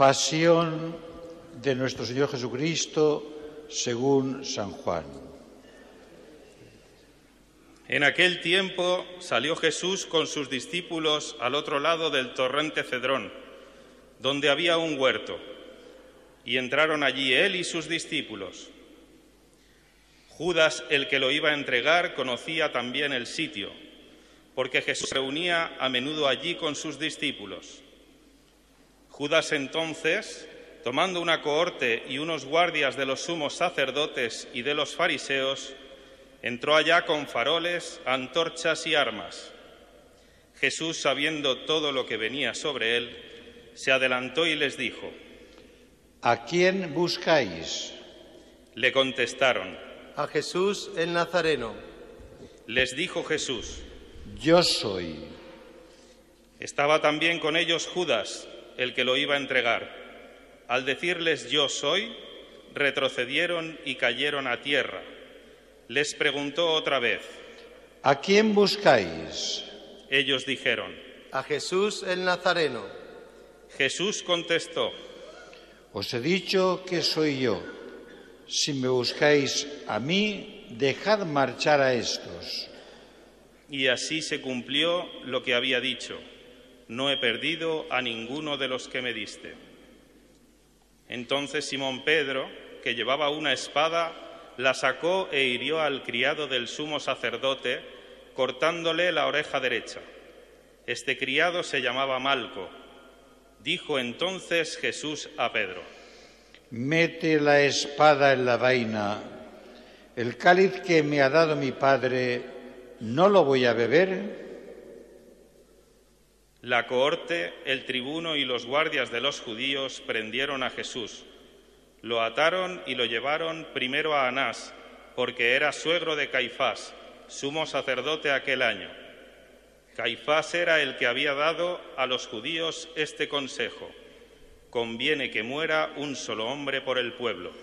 Pasión de nuestro Señor Jesucristo según San Juan. En aquel tiempo salió Jesús con sus discípulos al otro lado del torrente Cedrón, donde había un huerto, y entraron allí él y sus discípulos. Judas, el que lo iba a entregar, conocía también el sitio, porque Jesús se reunía a menudo allí con sus discípulos. Judas entonces, tomando una cohorte y unos guardias de los sumos sacerdotes y de los fariseos, entró allá con faroles, antorchas y armas. Jesús, sabiendo todo lo que venía sobre él, se adelantó y les dijo: ¿A quién buscáis? Le contestaron: A Jesús el Nazareno. Les dijo Jesús: Yo soy. Estaba también con ellos Judas, el que lo iba a entregar. Al decirles yo soy, retrocedieron y cayeron a tierra. Les preguntó otra vez: ¿A quién buscáis? Ellos dijeron: A Jesús el Nazareno. Jesús contestó: Os he dicho que soy yo. Si me buscáis a mí, dejad marchar a estos. Y así se cumplió lo que había dicho: no he perdido a ninguno de los que me diste. Entonces Simón Pedro, que llevaba una espada, la sacó e hirió al criado del sumo sacerdote, cortándole la oreja derecha. Este criado se llamaba Malco. Dijo entonces Jesús a Pedro: Mete la espada en la vaina. El cáliz que me ha dado mi Padre, ¿no lo voy a beber? La cohorte, el tribuno y los guardias de los judíos prendieron a Jesús. Lo ataron y lo llevaron primero a Anás, porque era suegro de Caifás, sumo sacerdote aquel año. Caifás era el que había dado a los judíos este consejo: conviene que muera un solo hombre por el pueblo.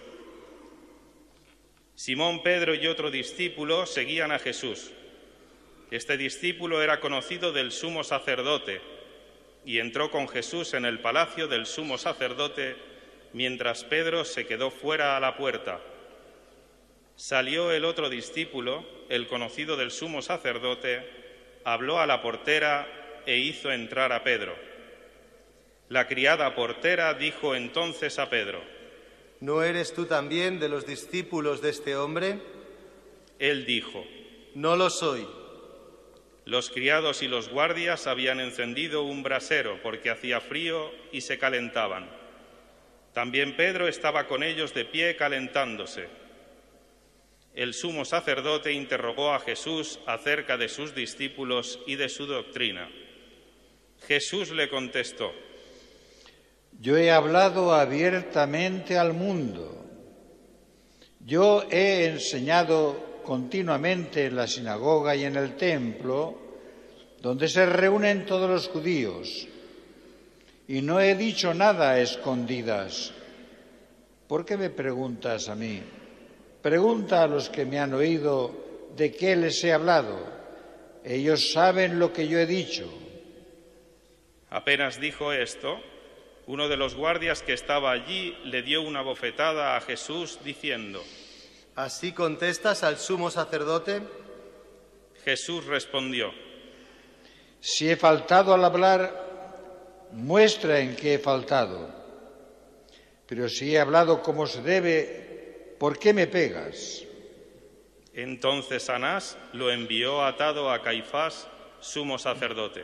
Simón Pedro y otro discípulo seguían a Jesús. Este discípulo era conocido del sumo sacerdote y entró con Jesús en el palacio del sumo sacerdote mientras Pedro se quedó fuera a la puerta. Salió el otro discípulo, el conocido del sumo sacerdote, habló a la portera e hizo entrar a Pedro. La criada portera dijo entonces a Pedro: ¿No eres tú también de los discípulos de este hombre? Él dijo: No lo soy. Los criados y los guardias habían encendido un brasero porque hacía frío y se calentaban. También Pedro estaba con ellos de pie calentándose. El sumo sacerdote interrogó a Jesús acerca de sus discípulos y de su doctrina. Jesús le contestó: Yo he hablado abiertamente al mundo. Yo he enseñado continuamente en la sinagoga y en el templo, donde se reúnen todos los judíos, y no he dicho nada a escondidas. ¿Por qué me preguntas a mí? Pregunta a los que me han oído de qué les he hablado. Ellos saben lo que yo he dicho. Apenas dijo esto, uno de los guardias que estaba allí le dio una bofetada a Jesús diciendo: ¿Así contestas al sumo sacerdote? Jesús respondió: Si he faltado al hablar, muestra en qué he faltado. Pero si he hablado como se debe, ¿por qué me pegas? Entonces Anás lo envió atado a Caifás, sumo sacerdote.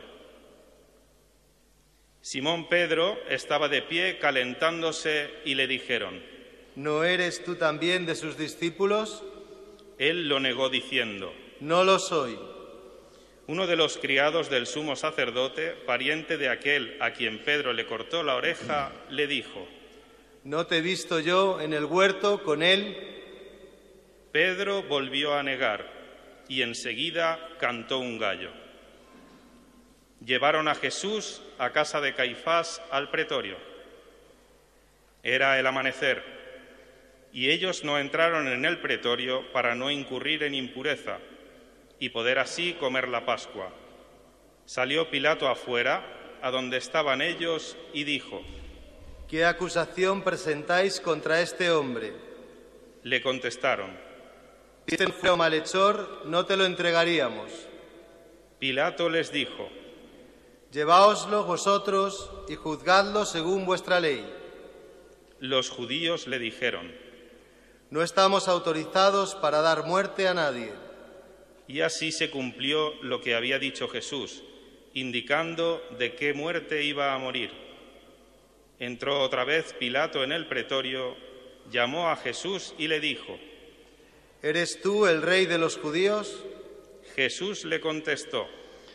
Simón Pedro estaba de pie calentándose y le dijeron: ¿No eres tú también de sus discípulos? Él lo negó diciendo: No lo soy. Uno de los criados del sumo sacerdote, pariente de aquel a quien Pedro le cortó la oreja, le dijo: ¿No te he visto yo en el huerto con él? Pedro volvió a negar y enseguida cantó un gallo. Llevaron a Jesús a casa de Caifás al pretorio. Era el amanecer, y ellos no entraron en el pretorio para no incurrir en impureza y poder así comer la Pascua. Salió Pilato afuera, a donde estaban ellos, y dijo: ¿qué acusación presentáis contra este hombre? Le contestaron: Si este fuera un malhechor, no te lo entregaríamos. Pilato les dijo: Lleváoslo vosotros y juzgadlo según vuestra ley. Los judíos le dijeron: No estamos autorizados para dar muerte a nadie. Y así se cumplió lo que había dicho Jesús, indicando de qué muerte iba a morir. Entró otra vez Pilato en el pretorio, llamó a Jesús y le dijo: ¿Eres tú el rey de los judíos? Jesús le contestó: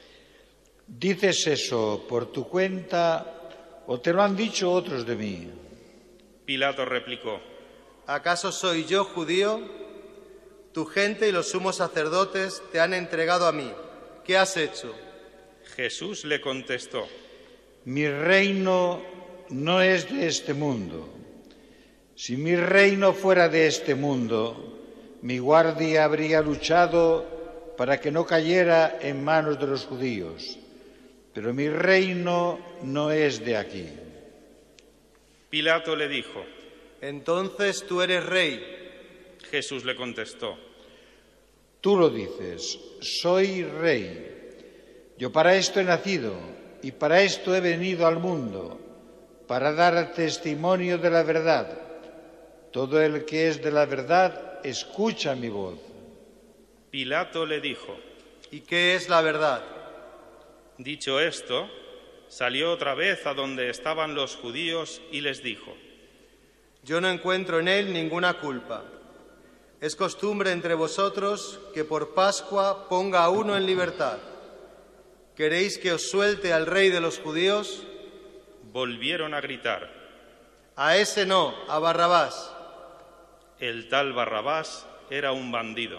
¿Dices eso por tu cuenta o te lo han dicho otros de mí? Pilato replicó: ¿Acaso soy yo judío? Tu gente y los sumos sacerdotes te han entregado a mí. ¿Qué has hecho? Jesús le contestó: Mi reino no es de este mundo. Si mi reino fuera de este mundo, mi guardia habría luchado para que no cayera en manos de los judíos. Pero mi reino no es de aquí. Pilato le dijo: Entonces tú eres rey. Jesús le contestó: Tú lo dices, soy rey. Yo para esto he nacido y para esto he venido al mundo, para dar testimonio de la verdad. Todo el que es de la verdad escucha mi voz. Pilato le dijo: ¿Y qué es la verdad? Dicho esto, salió otra vez a donde estaban los judíos y les dijo: Yo no encuentro en él ninguna culpa. Es costumbre entre vosotros que por Pascua ponga a uno en libertad. ¿Queréis que os suelte al rey de los judíos? Volvieron a gritar: A ese no, a Barrabás. El tal Barrabás era un bandido.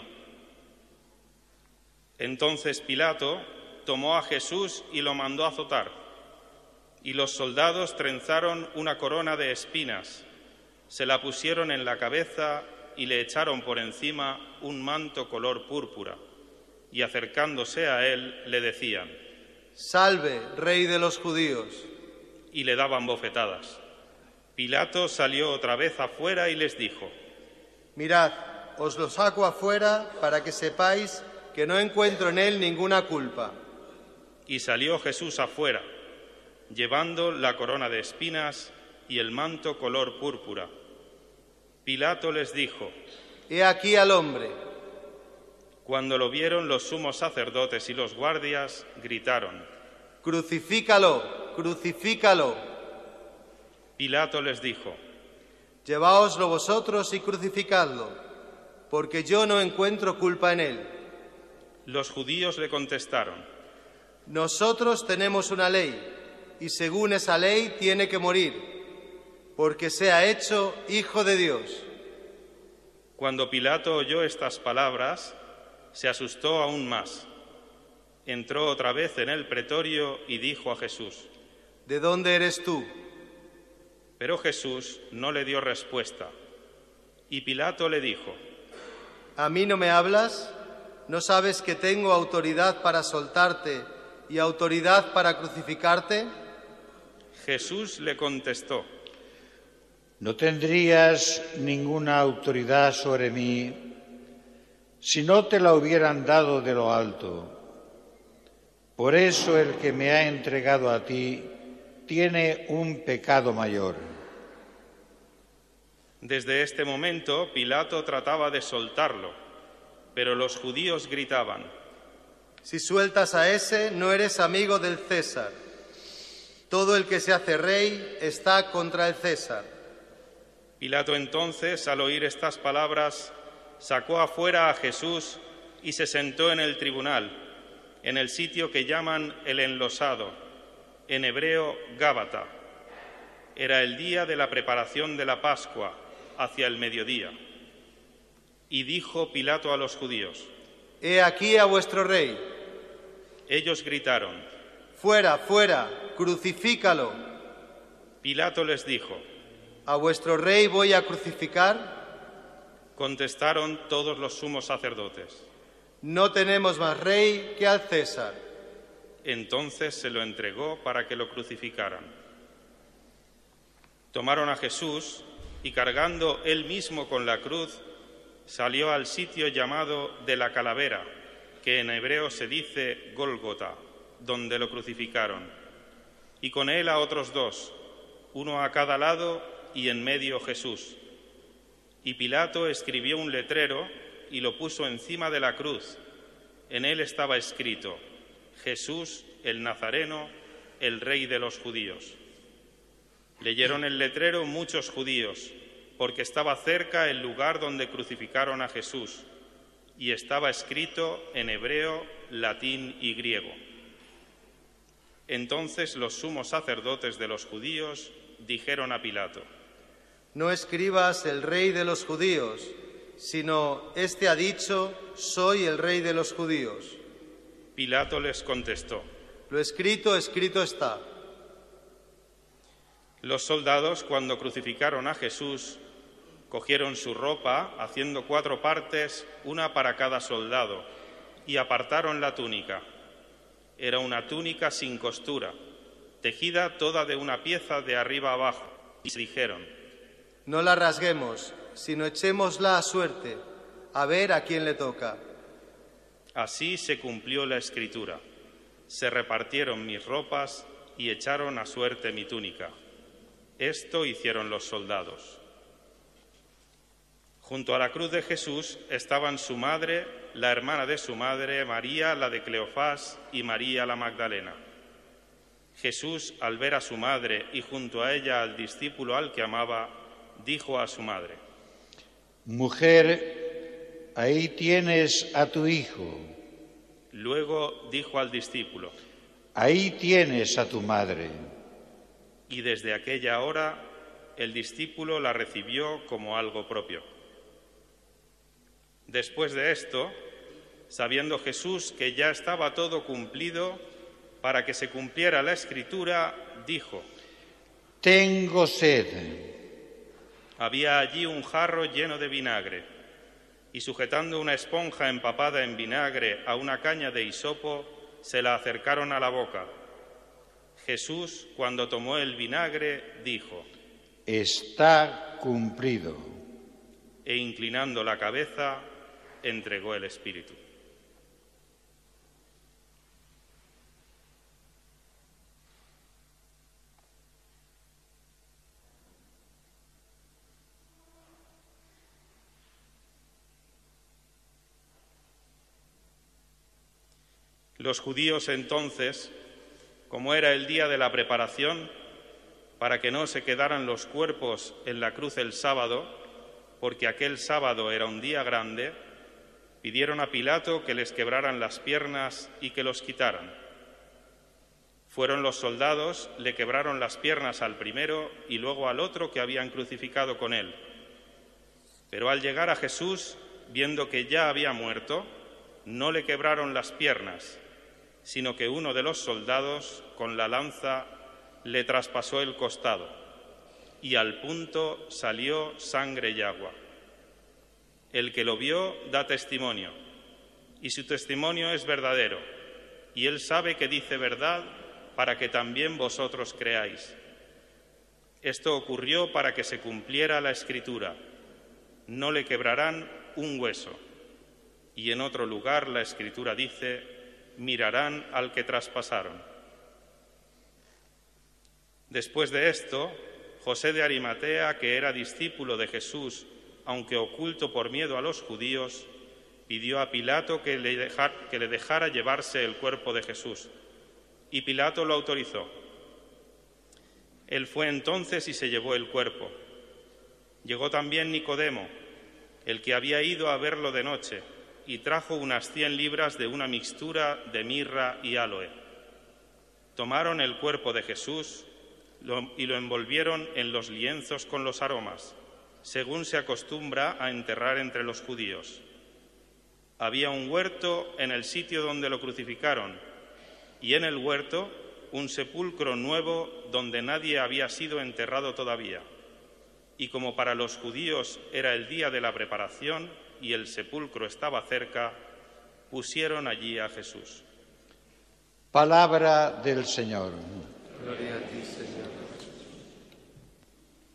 Entonces Pilato tomó a Jesús y lo mandó azotar, y los soldados trenzaron una corona de espinas, se la pusieron en la cabeza y le echaron por encima un manto color púrpura, y acercándose a él le decían: Salve, rey de los judíos. Y le daban bofetadas. Pilato salió otra vez afuera y les dijo: Mirad, os lo saco afuera para que sepáis que no encuentro en él ninguna culpa. Y salió Jesús afuera, llevando la corona de espinas y el manto color púrpura. Pilato les dijo: He aquí al hombre. Cuando lo vieron los sumos sacerdotes y los guardias, gritaron: Crucifícalo, crucifícalo. Pilato les dijo: Lleváoslo vosotros y crucificadlo, porque yo no encuentro culpa en él. Los judíos le contestaron: Nosotros tenemos una ley, y según esa ley tiene que morir, porque se ha hecho hijo de Dios. Cuando Pilato oyó estas palabras, se asustó aún más. Entró otra vez en el pretorio y dijo a Jesús: ¿De dónde eres tú? Pero Jesús no le dio respuesta. Y Pilato le dijo: ¿A mí no me hablas? ¿No sabes que tengo autoridad para soltarte y autoridad para crucificarte? Jesús le contestó: No tendrías ninguna autoridad sobre mí si no te la hubieran dado de lo alto. Por eso el que me ha entregado a ti tiene un pecado mayor. Desde este momento Pilato trataba de soltarlo, pero los judíos gritaban: Si sueltas a ese, no eres amigo del César. Todo el que se hace rey está contra el César. Pilato entonces, al oír estas palabras, sacó afuera a Jesús y se sentó en el tribunal, en el sitio que llaman el Enlosado, en hebreo Gábata. Era el día de la preparación de la Pascua, hacia el mediodía. Y dijo Pilato a los judíos: He aquí a vuestro rey. Ellos gritaron: Fuera, fuera, crucifícalo. Pilato les dijo: ¿A vuestro rey voy a crucificar? Contestaron todos los sumos sacerdotes: No tenemos más rey que al César. Entonces se lo entregó para que lo crucificaran. Tomaron a Jesús y, cargando él mismo con la cruz, salió al sitio llamado de la calavera, que en hebreo se dice Gólgota, donde lo crucificaron, y con él a otros dos, uno a cada lado y en medio Jesús. Y Pilato escribió un letrero y lo puso encima de la cruz. En él estaba escrito: Jesús el Nazareno, el Rey de los judíos. Leyeron el letrero muchos judíos, porque estaba cerca el lugar donde crucificaron a Jesús, y estaba escrito en hebreo, latín y griego. Entonces los sumos sacerdotes de los judíos dijeron a Pilato: No escribas el Rey de los judíos, sino este ha dicho: soy el Rey de los judíos. Pilato les contestó: Lo escrito, escrito está. Los soldados, cuando crucificaron a Jesús, cogieron su ropa, haciendo 4 partes, una para cada soldado, y apartaron la túnica. Era una túnica sin costura, tejida toda de una pieza de arriba abajo, y se dijeron: No la rasguemos, sino echémosla a suerte, a ver a quién le toca. Así se cumplió la escritura: se repartieron mis ropas y echaron a suerte mi túnica. Esto hicieron los soldados. Junto a la cruz de Jesús estaban su madre, la hermana de su madre, María, la de Cleofás, y María la Magdalena. Jesús, al ver a su madre y junto a ella al discípulo al que amaba, dijo a su madre: Mujer, ahí tienes a tu hijo. Luego dijo al discípulo: Ahí tienes a tu madre. Y desde aquella hora el discípulo la recibió como algo propio. Después de esto, sabiendo Jesús que ya estaba todo cumplido, para que se cumpliera la Escritura, dijo: Tengo sed. Había allí un jarro lleno de vinagre, y sujetando una esponja empapada en vinagre a una caña de hisopo, se la acercaron a la boca. Jesús, cuando tomó el vinagre, dijo: Está cumplido. E inclinando la cabeza, entregó el espíritu. Los judíos entonces, como era el día de la preparación, para que no se quedaran los cuerpos en la cruz el sábado, porque aquel sábado era un día grande, pidieron a Pilato que les quebraran las piernas y que los quitaran. Fueron los soldados, le quebraron las piernas al primero y luego al otro que habían crucificado con él. Pero al llegar a Jesús, viendo que ya había muerto, no le quebraron las piernas, sino que uno de los soldados, con la lanza, le traspasó el costado, y al punto salió sangre y agua. El que lo vio da testimonio, y su testimonio es verdadero, y él sabe que dice verdad para que también vosotros creáis. Esto ocurrió para que se cumpliera la Escritura: no le quebrarán un hueso. Y en otro lugar la Escritura dice: mirarán al que traspasaron. Después de esto, José de Arimatea, que era discípulo de Jesús, aunque oculto por miedo a los judíos, pidió a Pilato que le dejara llevarse el cuerpo de Jesús, y Pilato lo autorizó. Él fue entonces y se llevó el cuerpo. Llegó también Nicodemo, el que había ido a verlo de noche, y trajo unas 100 libras de una mixtura de mirra y áloe. Tomaron el cuerpo de Jesús y lo envolvieron en los lienzos con los aromas, según se acostumbra a enterrar entre los judíos. Había un huerto en el sitio donde lo crucificaron, y en el huerto un sepulcro nuevo donde nadie había sido enterrado todavía. Y como para los judíos era el día de la preparación y el sepulcro estaba cerca, pusieron allí a Jesús. Palabra del Señor. Gloria a ti, Señor.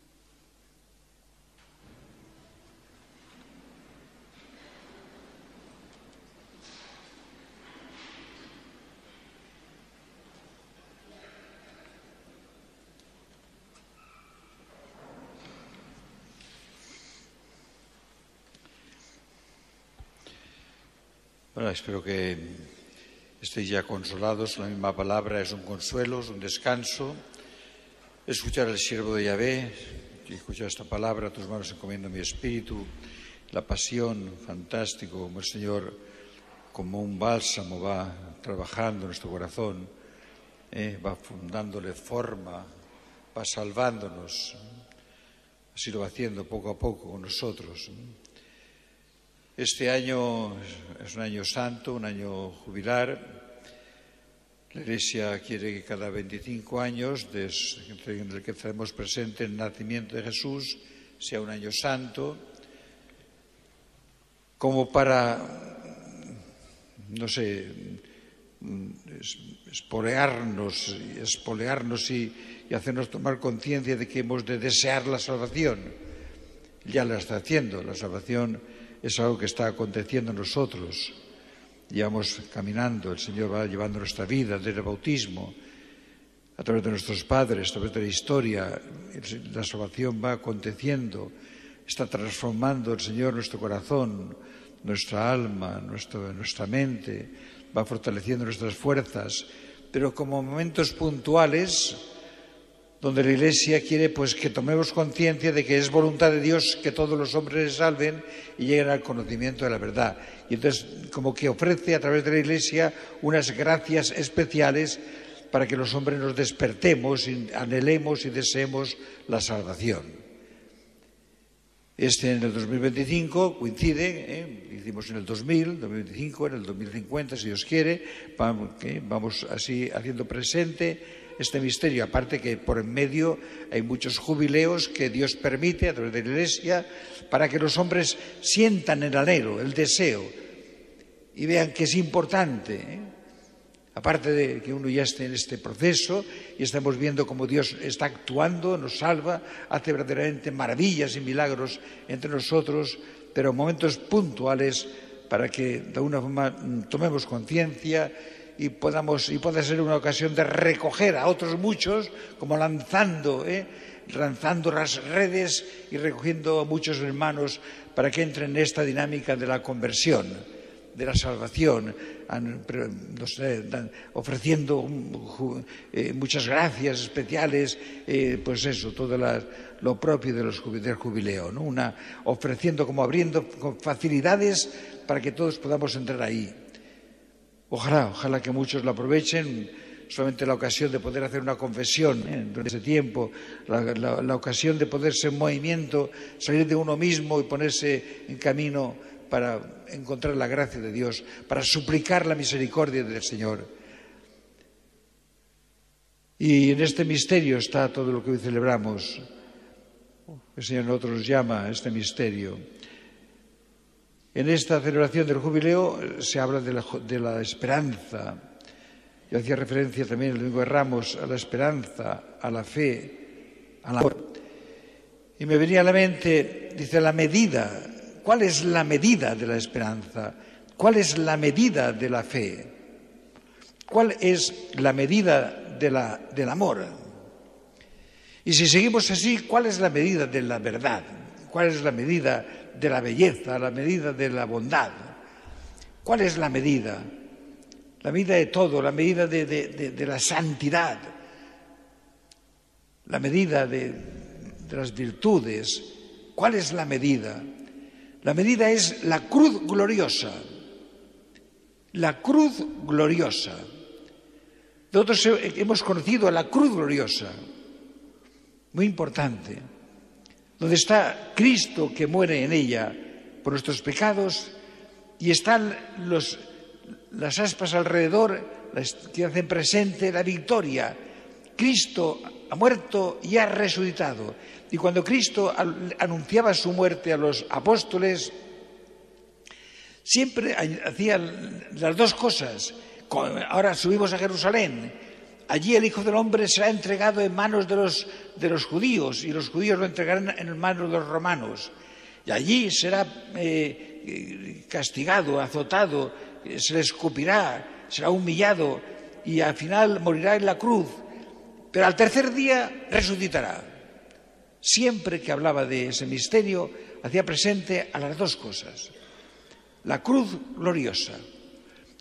Bueno, espero que estéis ya consolados. La misma palabra es un consuelo, es un descanso. Escuchar al siervo de Yahvé, y escuchar esta palabra, a tus manos encomiendo mi espíritu, la pasión, fantástico, como el Señor, como un bálsamo, va trabajando en nuestro corazón, va dándole forma, va salvándonos. Así lo va haciendo poco a poco con nosotros. Este año es un año santo, un año jubilar. La Iglesia quiere que cada 25 años, en el que tenemos presente el nacimiento de Jesús, sea un año santo, como para, no sé, espolearnos y hacernos tomar conciencia de que hemos de desear la salvación. Ya la está haciendo, la salvación es algo que está aconteciendo en nosotros. Llevamos caminando, el Señor va llevando nuestra vida desde el bautismo, a través de nuestros padres, a través de la historia. La salvación va aconteciendo, está transformando el Señor nuestro corazón, nuestra alma, nuestra mente, va fortaleciendo nuestras fuerzas, pero como momentos puntuales donde la Iglesia quiere pues que tomemos conciencia de que es voluntad de Dios que todos los hombres se salven y lleguen al conocimiento de la verdad. Y entonces como que ofrece a través de la Iglesia unas gracias especiales para que los hombres nos despertemos, anhelemos y deseemos la salvación. En el 2025 coincide, hicimos en el 2025, en el 2050, si Dios quiere, vamos así haciendo presente este misterio, aparte que por en medio hay muchos jubileos que Dios permite a través de la Iglesia para que los hombres sientan el anhelo, el deseo y vean que es importante, aparte de que uno ya esté en este proceso y estamos viendo cómo Dios está actuando, nos salva, hace verdaderamente maravillas y milagros entre nosotros, pero momentos puntuales para que de alguna forma tomemos conciencia y pueda ser una ocasión de recoger a otros muchos, como lanzando las redes y recogiendo a muchos hermanos para que entren en esta dinámica de la conversión, de la salvación, ofreciendo muchas gracias especiales, pues eso, todo lo propio del jubileo, ¿no? Ofreciendo, como abriendo con facilidades para que todos podamos entrar ahí. Ojalá que muchos lo aprovechen, solamente la ocasión de poder hacer una confesión durante ese tiempo, la ocasión de poderse en movimiento, salir de uno mismo y ponerse en camino para encontrar la gracia de Dios, para suplicar la misericordia del Señor. Y en este misterio está todo lo que hoy celebramos. El Señor a nosotros nos llama a este misterio. En esta celebración del jubileo se habla de la esperanza. Yo hacía referencia también el Domingo de Ramos a la esperanza, a la fe, al amor. Y me venía a la mente, dice, la medida. ¿Cuál es la medida de la esperanza? ¿Cuál es la medida de la fe? ¿Cuál es la medida del amor? Y si seguimos así, ¿cuál es la medida de la verdad? ¿Cuál es la medida de la belleza, la medida de la bondad? ¿Cuál es la medida? La medida de todo, la medida de la santidad, la medida de las virtudes. ¿Cuál es la medida? La medida es la cruz gloriosa. La cruz gloriosa. Nosotros hemos conocido a la cruz gloriosa. Muy importante. Donde está Cristo que muere en ella por nuestros pecados y están las aspas alrededor que hacen presente la victoria. Cristo ha muerto y ha resucitado. Y cuando Cristo anunciaba su muerte a los apóstoles, siempre hacía las dos cosas. Ahora subimos a Jerusalén. Allí el Hijo del Hombre será entregado en manos de los judíos y los judíos lo entregarán en manos de los romanos. Y allí será castigado, azotado, se le escupirá, será humillado y al final morirá en la cruz. Pero al tercer día resucitará. Siempre que hablaba de ese misterio, hacía presente a las dos cosas. La cruz gloriosa,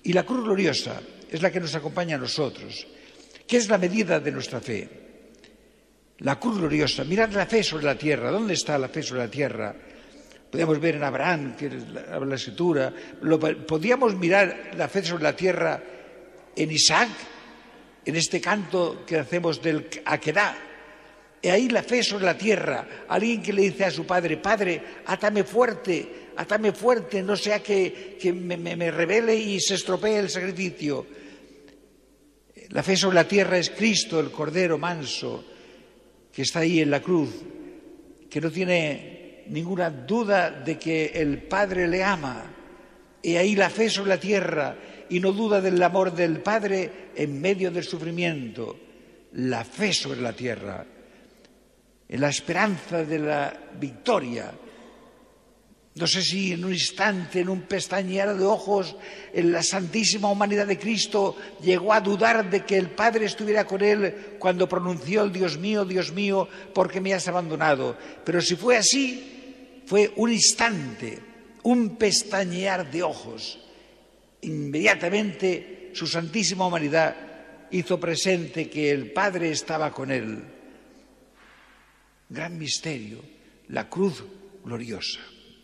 Y la cruz gloriosa es la que nos acompaña a nosotros. ¿Qué es la medida de nuestra fe? La cruz gloriosa. Mirad la fe sobre la tierra. ¿Dónde está la fe sobre la tierra? Podíamos ver en Abraham, que habla la Escritura. Podíamos mirar la fe sobre la tierra en Isaac, en este canto que hacemos del Akedah. Y ahí la fe sobre la tierra. Alguien que le dice a su padre: Padre, átame fuerte, no sea que me rebele y se estropee el sacrificio. La fe sobre la tierra es Cristo, el Cordero manso, que está ahí en la cruz, que no tiene ninguna duda de que el Padre le ama. Y ahí la fe sobre la tierra, y no duda del amor del Padre en medio del sufrimiento. La fe sobre la tierra, en la esperanza de la victoria. No sé si en un instante, en un pestañear de ojos, en la santísima humanidad de Cristo llegó a dudar de que el Padre estuviera con él cuando pronunció el Dios mío, ¿por qué me has abandonado? Pero si fue así, fue un instante, un pestañear de ojos. Inmediatamente su santísima humanidad hizo presente que el Padre estaba con él. Gran misterio, la cruz gloriosa.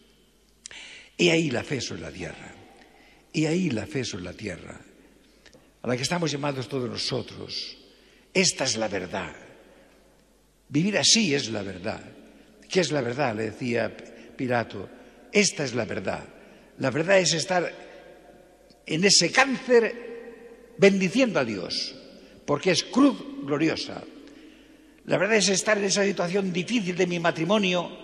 Y ahí la fe sobre la tierra. Y ahí la fe sobre la tierra, a la que estamos llamados todos nosotros. Esta es la verdad. Vivir así es la verdad. ¿Qué es la verdad?, le decía Pilato. Esta es la verdad. La verdad es estar en ese cáncer bendiciendo a Dios, porque es cruz gloriosa. La verdad es estar en esa situación difícil de mi matrimonio,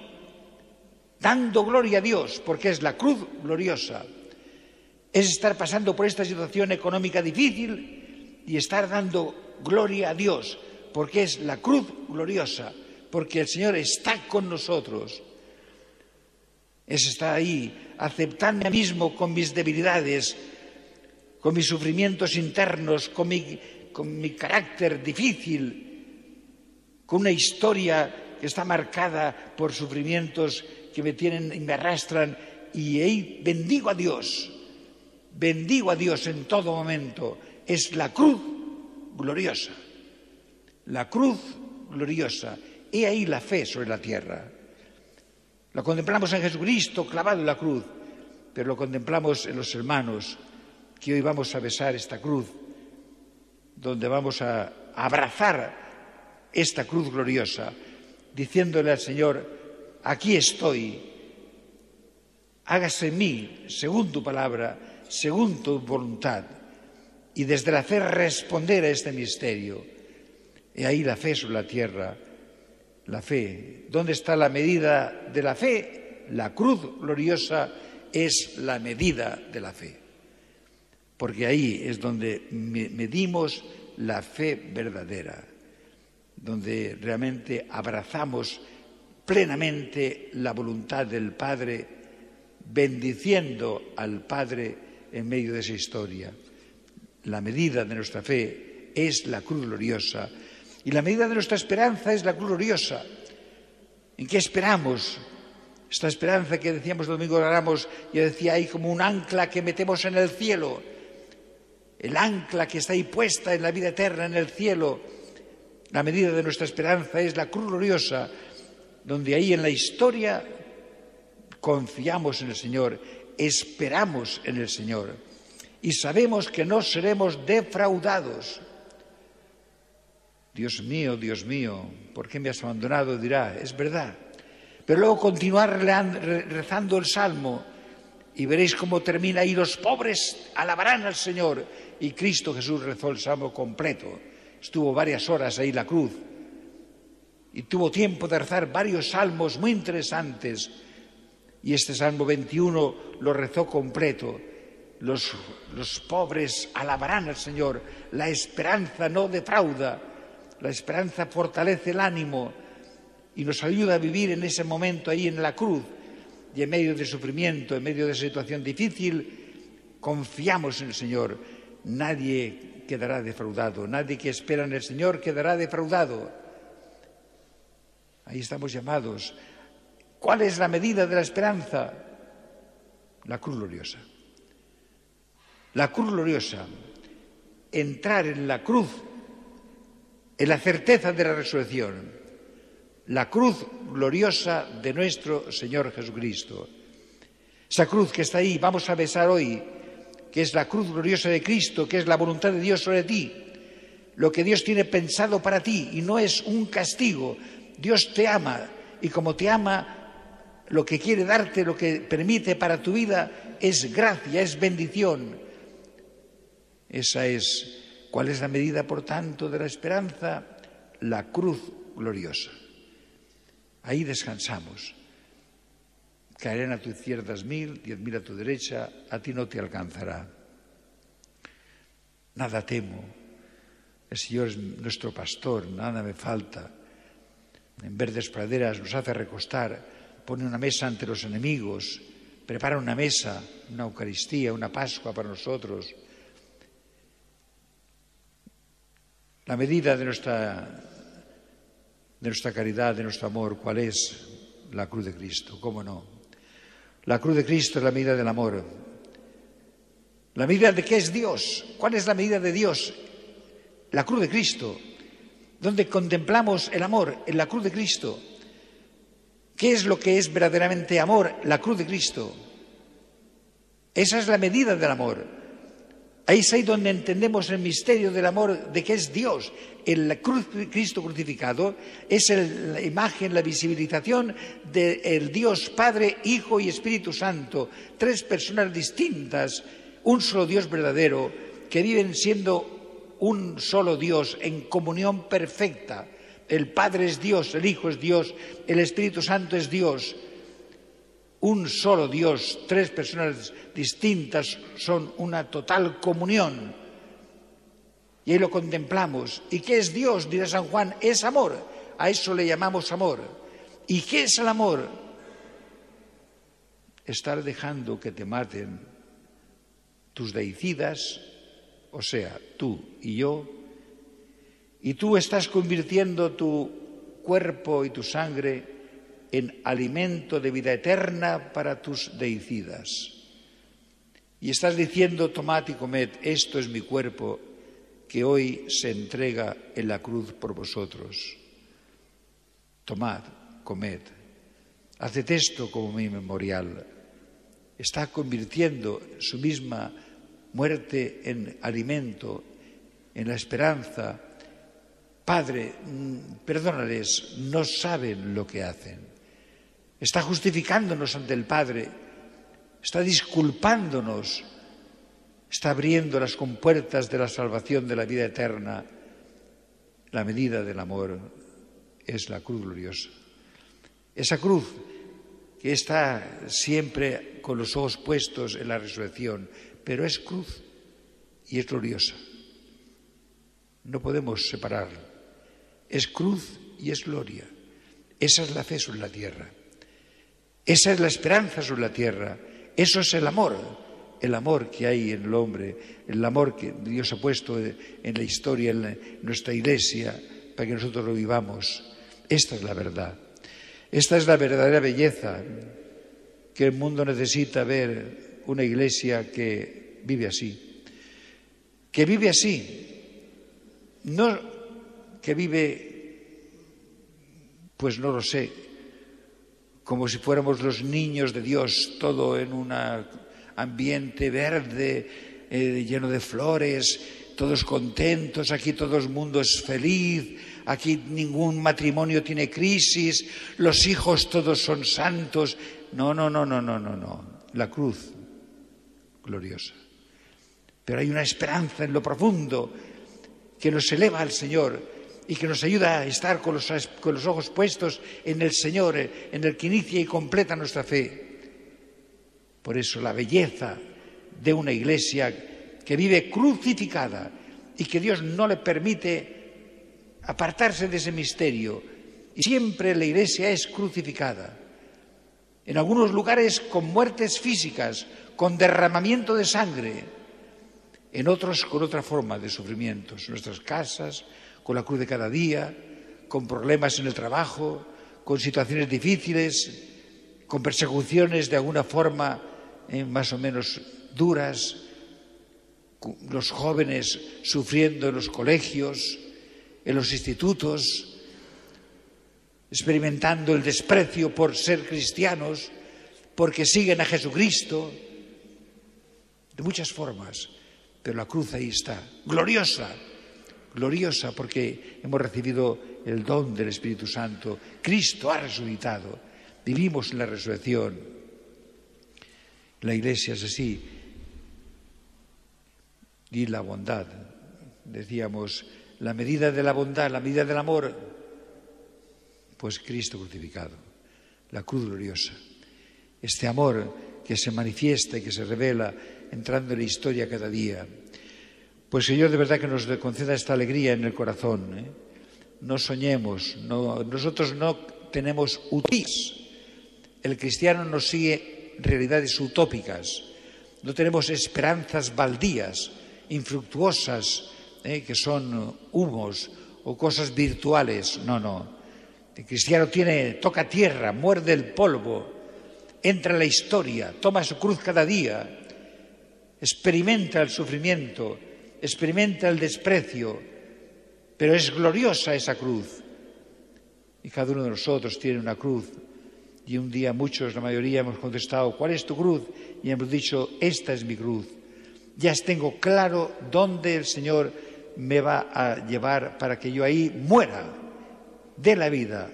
dando gloria a Dios, porque es la cruz gloriosa. Es estar pasando por esta situación económica difícil y estar dando gloria a Dios, porque es la cruz gloriosa, porque el Señor está con nosotros. Es estar ahí, aceptando a mí mismo con mis debilidades, con mis sufrimientos internos, con mi carácter difícil, con una historia que está marcada por sufrimientos que me tienen y me arrastran, y ahí bendigo a Dios en todo momento. Es la cruz gloriosa, la cruz gloriosa. He ahí la fe sobre la tierra. Lo contemplamos en Jesucristo clavado en la cruz, pero lo contemplamos en los hermanos que hoy vamos a besar esta cruz, donde vamos a abrazar esta cruz gloriosa, diciéndole al Señor: aquí estoy, hágase en mí según tu palabra, según tu voluntad, y desde la fe responder a este misterio. Y ahí la fe sobre la tierra, la fe. ¿Dónde está la medida de la fe? La cruz gloriosa es la medida de la fe, porque ahí es donde medimos la fe verdadera, donde realmente abrazamos plenamente la voluntad del Padre, bendiciendo al Padre en medio de esa historia. La medida de nuestra fe es la cruz gloriosa, y la medida de nuestra esperanza es la cruz gloriosa. ¿En qué esperamos? Esta esperanza que decíamos el domingo de Ramos, yo decía, hay como un ancla que metemos en el cielo, el ancla que está ahí puesta en la vida eterna, en el cielo. La medida de nuestra esperanza es la cruz gloriosa, donde ahí en la historia confiamos en el Señor, esperamos en el Señor y sabemos que no seremos defraudados. Dios mío, ¿por qué me has abandonado? Dirá, es verdad. Pero luego continuar rezando el Salmo y veréis cómo termina ahí: los pobres alabarán al Señor. Y Cristo Jesús rezó el Salmo completo. Estuvo varias horas ahí en la cruz y tuvo tiempo de rezar varios salmos muy interesantes. Y este Salmo 21 lo rezó completo. Los pobres alabarán al Señor. La esperanza no defrauda. La esperanza fortalece el ánimo y nos ayuda a vivir en ese momento ahí en la cruz. Y en medio de sufrimiento, en medio de esa situación difícil, confiamos en el Señor. Nadie quedará defraudado. Nadie que espera en el Señor quedará defraudado. Ahí estamos llamados. ¿Cuál es la medida de la esperanza? La cruz gloriosa. La cruz gloriosa, entrar en la cruz, en la certeza de la resurrección, la cruz gloriosa de nuestro Señor Jesucristo. Esa cruz que está ahí, vamos a besar hoy, que es la cruz gloriosa de Cristo, que es la voluntad de Dios sobre ti, lo que Dios tiene pensado para ti, y no es un castigo. Dios te ama, y como te ama, lo que quiere darte, lo que permite para tu vida, es gracia, es bendición. Esa es, ¿cuál es la medida, por tanto, de la esperanza? La cruz gloriosa. Ahí descansamos. Caerán a tu izquierda 1000, 10.000 a tu derecha, a ti no te alcanzará. Nada temo. El Señor es nuestro pastor, nada me falta. En verdes praderas nos hace recostar, pone una mesa ante los enemigos, prepara una mesa, una Eucaristía, una Pascua para nosotros. La medida de nuestra caridad, de nuestro amor, ¿cuál es? La cruz de Cristo, ¿cómo no? La cruz de Cristo es la medida del amor. ¿La medida de qué es Dios? ¿Cuál es la medida de Dios? La cruz de Cristo, donde contemplamos el amor en la cruz de Cristo. ¿Qué es lo que es verdaderamente amor? La cruz de Cristo. Esa es la medida del amor. Ahí es ahí donde entendemos el misterio del amor, de que es Dios. El Cristo crucificado es la imagen, la visibilización del Dios Padre, Hijo y Espíritu Santo. Tres personas distintas, un solo Dios verdadero, que viven siendo un solo Dios en comunión perfecta. El Padre es Dios, el Hijo es Dios, el Espíritu Santo es Dios. Un solo Dios, tres personas distintas son una total comunión. Y ahí lo contemplamos. ¿Y qué es Dios? Dirá San Juan, es amor. A eso le llamamos amor. ¿Y qué es el amor? Estar dejando que te maten tus deicidas, o sea, tú y yo, y tú estás convirtiendo tu cuerpo y tu sangre en alimento de vida eterna para tus deicidas. Y estás diciendo, tomad y comed, esto es mi cuerpo, que hoy se entrega en la cruz por vosotros. Tomad, comed, haced esto como mi memorial. Está convirtiendo su misma muerte en alimento, en la esperanza. Padre, perdónales, no saben lo que hacen. Está justificándonos ante el Padre, está disculpándonos, está abriendo las compuertas de la salvación de la vida eterna. La medida del amor es la cruz gloriosa. Esa cruz que está siempre con los ojos puestos en la resurrección, pero es cruz y es gloriosa. No podemos separarla. Es cruz y es gloria. Esa es la fe sobre la tierra. Esa es la esperanza sobre la tierra. Eso es el amor que hay en el hombre, el amor que Dios ha puesto en la historia, en nuestra iglesia, para que nosotros lo vivamos. Esta es la verdad. Esta es la verdadera belleza que el mundo necesita ver, una iglesia que vive así. Que vive así. No que vive, pues no lo sé, como si fuéramos los niños de Dios, todo en un ambiente verde, lleno de flores, todos contentos, aquí todo el mundo es feliz, aquí ningún matrimonio tiene crisis, los hijos todos son santos. No. La cruz gloriosa. Pero hay una esperanza en lo profundo que nos eleva al Señor y que nos ayuda a estar con los ojos puestos en el Señor, en el que inicia y completa nuestra fe. Por eso la belleza de una iglesia que vive crucificada y que Dios no le permite apartarse de ese misterio. Y siempre la iglesia es crucificada. En algunos lugares con muertes físicas, con derramamiento de sangre. En otros con otra forma de sufrimientos. En nuestras casas, con la cruz de cada día, con problemas en el trabajo, con situaciones difíciles, con persecuciones de alguna forma más o menos duras. los jóvenes sufriendo en los colegios, en los institutos, experimentando el desprecio por ser cristianos, porque siguen a Jesucristo, de muchas formas, pero la cruz ahí está, gloriosa, gloriosa, porque hemos recibido el don del Espíritu Santo. Cristo ha resucitado, vivimos en la resurrección. La Iglesia es así. Y la bondad, decíamos, la medida de la bondad, la medida del amor, pues Cristo crucificado, la cruz gloriosa. Este amor que se manifiesta y que se revela entrando en la historia cada día. Pues Señor, de verdad que nos conceda esta alegría en el corazón. No soñemos, nosotros no tenemos utopías. El cristiano no sigue realidades utópicas, no tenemos esperanzas baldías, infructuosas, que son humos o cosas virtuales. No. El cristiano toca tierra, muerde el polvo, entra en la historia, toma su cruz cada día, experimenta el sufrimiento, experimenta el desprecio, pero es gloriosa esa cruz. Y cada uno de nosotros tiene una cruz. Y un día muchos, la mayoría, hemos contestado, ¿cuál es tu cruz? Y hemos dicho, esta es mi cruz. Ya tengo claro dónde el Señor me va a llevar para que yo ahí muera, dé la vida.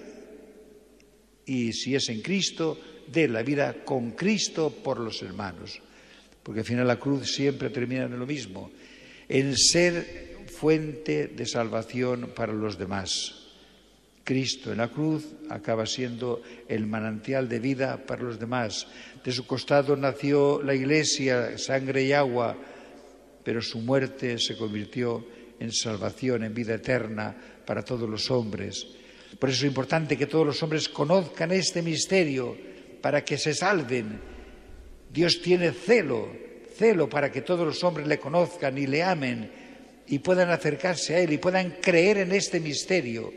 Y si es en Cristo, dé la vida con Cristo por los hermanos. Porque al final la cruz siempre termina en lo mismo, en ser fuente de salvación para los demás. Cristo en la cruz acaba siendo el manantial de vida para los demás. De su costado nació la Iglesia, sangre y agua, pero su muerte se convirtió en salvación, en vida eterna para todos los hombres. Por eso es importante que todos los hombres conozcan este misterio para que se salven. Dios tiene celo para que todos los hombres le conozcan y le amen y puedan acercarse a Él y puedan creer en este misterio.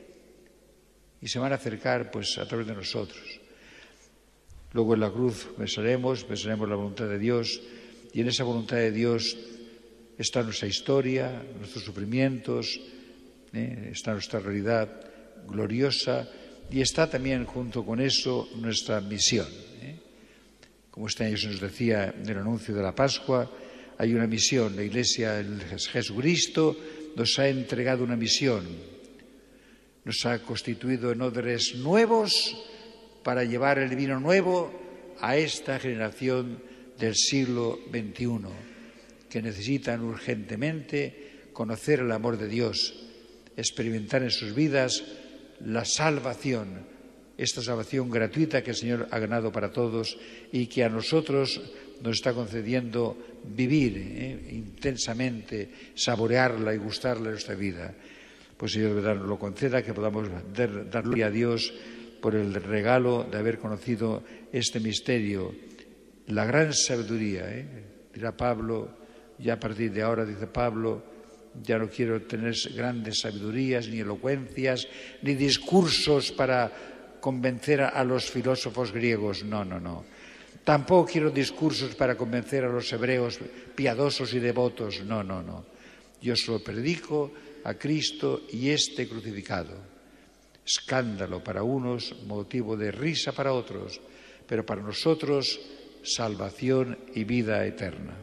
Y se van a acercar pues a través de nosotros. Luego en la cruz besaremos la voluntad de Dios, y en esa voluntad de Dios está nuestra historia, nuestros sufrimientos, está nuestra realidad gloriosa, y está también junto con eso nuestra misión. Como este año se nos decía en el anuncio de la Pascua, hay una misión. La Iglesia, el Jesucristo, nos ha entregado una misión. Nos ha constituido en odres nuevos para llevar el vino nuevo a esta generación del siglo XXI, que necesitan urgentemente conocer el amor de Dios, experimentar en sus vidas la salvación, esta salvación gratuita que el Señor ha ganado para todos y que a nosotros nos está concediendo vivir intensamente, saborearla y gustarla en nuestra vida. Pues Señor, de verdad, nos lo conceda, que podamos dar gloria a Dios por el regalo de haber conocido este misterio, la gran sabiduría. Dirá Pablo, ya a partir de ahora, dice Pablo, ya no quiero tener grandes sabidurías, ni elocuencias, ni discursos para convencer a los filósofos griegos. No. Tampoco quiero discursos para convencer a los hebreos piadosos y devotos. No. Yo solo predico a Cristo y este crucificado. Escándalo para unos, motivo de risa para otros, pero para nosotros salvación y vida eterna.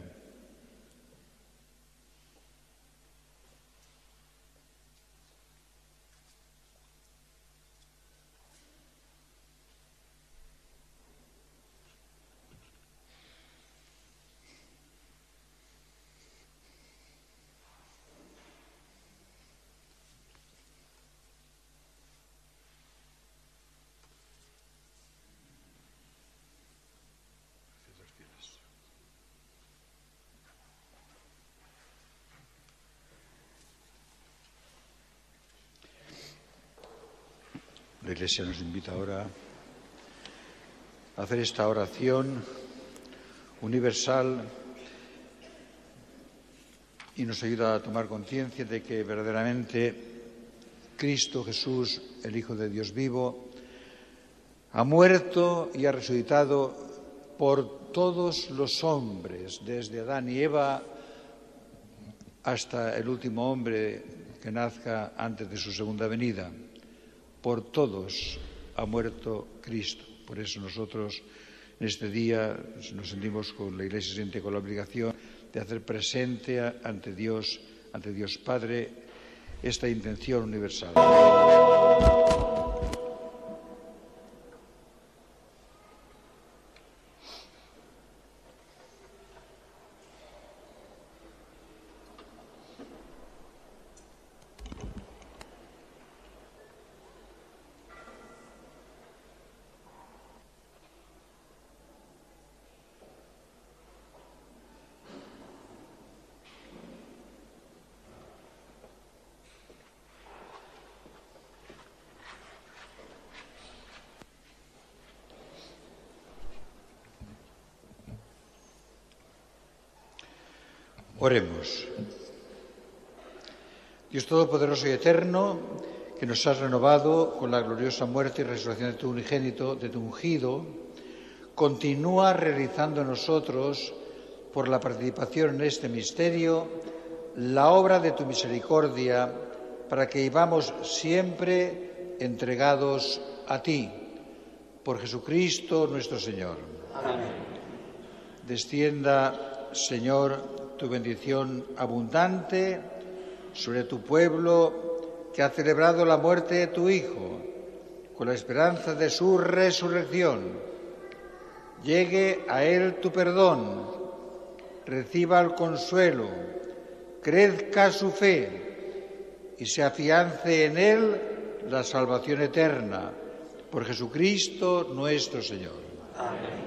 La Iglesia nos invita ahora a hacer esta oración universal y nos ayuda a tomar conciencia de que verdaderamente Cristo Jesús, el Hijo de Dios vivo, ha muerto y ha resucitado por todos los hombres, desde Adán y Eva hasta el último hombre que nazca antes de su segunda venida. Por todos ha muerto Cristo. Por eso nosotros en este día nos sentimos, con la Iglesia se siente con la obligación de hacer presente ante Dios Padre, esta intención universal. Oremos. Dios Todopoderoso y Eterno, que nos has renovado con la gloriosa muerte y resurrección de tu unigénito, de tu ungido, continúa realizando en nosotros, por la participación en este misterio, la obra de tu misericordia, para que vivamos siempre entregados a ti. Por Jesucristo nuestro Señor. Amén. Descienda, Señor, tu bendición abundante sobre tu pueblo que ha celebrado la muerte de tu Hijo, con la esperanza de su resurrección. Llegue a él tu perdón, reciba el consuelo, crezca su fe y se afiance en él la salvación eterna. Por Jesucristo nuestro Señor. Amén.